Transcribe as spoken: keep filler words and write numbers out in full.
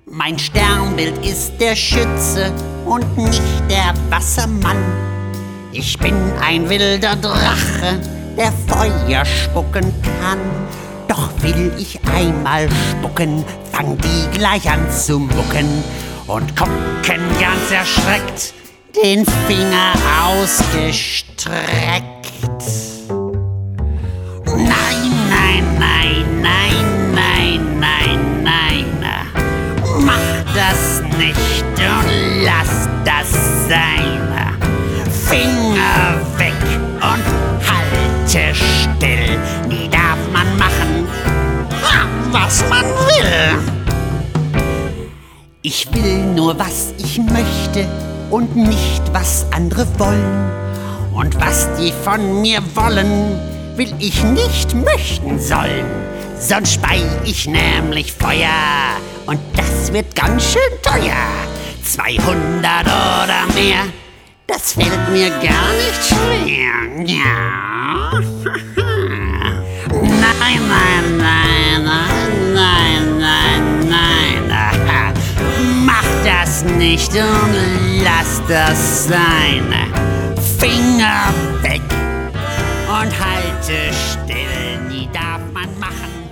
Mein Sternbild ist der Schütze und nicht der Wassermann. Ich bin ein wilder Drache, der Feuer spucken kann. Doch will ich einmal spucken, fang die gleich an zu mucken und gucken ganz erschreckt, den Finger ausgestreckt. Nein, nein, nein, nein, nein, nein, nein, mach das nicht und lass das sein. Finger weg und halte still, nie darf man machen, was man will. Ich will nur, was ich möchte und nicht, was andere wollen. Und was die von mir wollen, will ich nicht möchten sollen. Sonst spei ich nämlich Feuer und das wird ganz schön teuer. zweihundert oder mehr, das fällt mir gar nicht schwer. Ja. Nein, nein, nein, nein, nein, nein, nein. Mach das nicht und lass das sein. Finger weg und halte still, nie darf man machen,